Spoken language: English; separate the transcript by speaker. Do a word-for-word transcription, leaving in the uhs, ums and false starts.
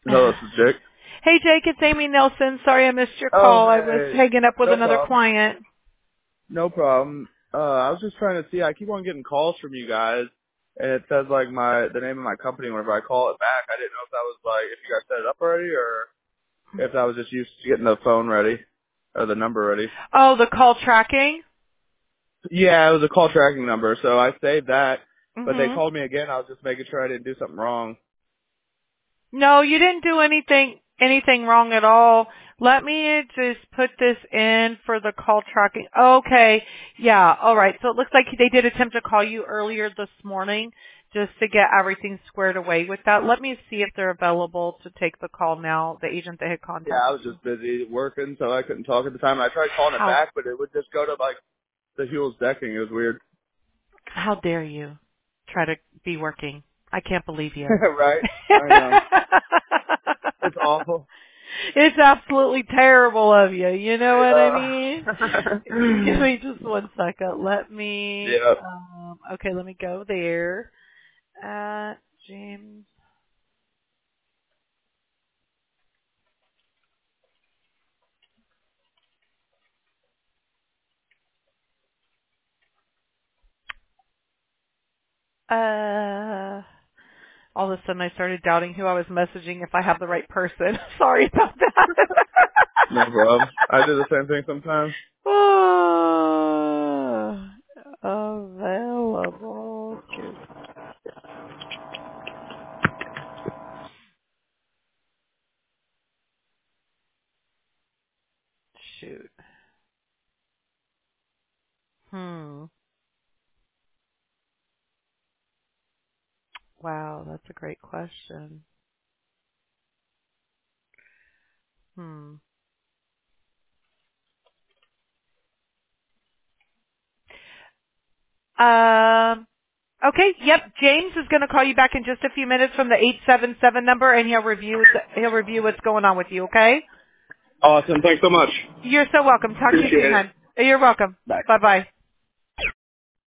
Speaker 1: Hello, this is Jake.
Speaker 2: Hey, Jake, it's Amy Nelson. Sorry I missed your
Speaker 1: Oh,
Speaker 2: call. I was
Speaker 1: hey.
Speaker 2: hanging up with
Speaker 1: No
Speaker 2: another
Speaker 1: problem.
Speaker 2: client.
Speaker 1: No problem. Uh, I was just trying to see. I keep on getting calls from you guys, and it says like my the name of my company whenever I call it back. I didn't know if that was like if you guys set it up already, or if that was just used to getting the phone ready or the number ready.
Speaker 2: Oh, the call tracking?
Speaker 1: Yeah, it was a call tracking number, so I saved that. But they
Speaker 2: Mm-hmm.
Speaker 1: called me again. I was just making sure I didn't do something wrong.
Speaker 2: No, you didn't do anything anything wrong at all. Let me just put this in for the call tracking. Okay. Yeah. All right. So it looks like they did attempt to call you earlier this morning just to get everything squared away with that. Let me see if they're available to take the call now, the agent that had
Speaker 1: Yeah, I
Speaker 2: contacted
Speaker 1: was
Speaker 2: you.
Speaker 1: just busy working, so I couldn't talk at the time. I tried calling it
Speaker 2: How
Speaker 1: back, but it would just go to like the Hewell's decking. It was weird.
Speaker 2: how dare you try to be working? I can't believe you.
Speaker 1: Right? I know. It's awful.
Speaker 2: It's absolutely terrible of you. You know what I
Speaker 1: Yeah.
Speaker 2: mean? Give me just one second. Let me,
Speaker 1: Yeah.
Speaker 2: um, okay, let me go there. Uh, James. Uh, all of a sudden I started doubting who I was messaging if I have the right person. Sorry about that.
Speaker 1: No problem. I do the same thing sometimes.
Speaker 2: Oh, available to shoot. Hmm. Wow, that's a great question. Hmm. Um. Okay. Yep. James is going to call you back in just a few minutes from the eight seven seven number, and he'll review he'll review what's going on with you. Okay.
Speaker 1: Awesome. Thanks so much.
Speaker 2: You're so welcome. Talk to you
Speaker 1: Appreciate
Speaker 2: soon,
Speaker 1: it.
Speaker 2: hon. You're welcome.
Speaker 1: Bye.
Speaker 2: Bye bye.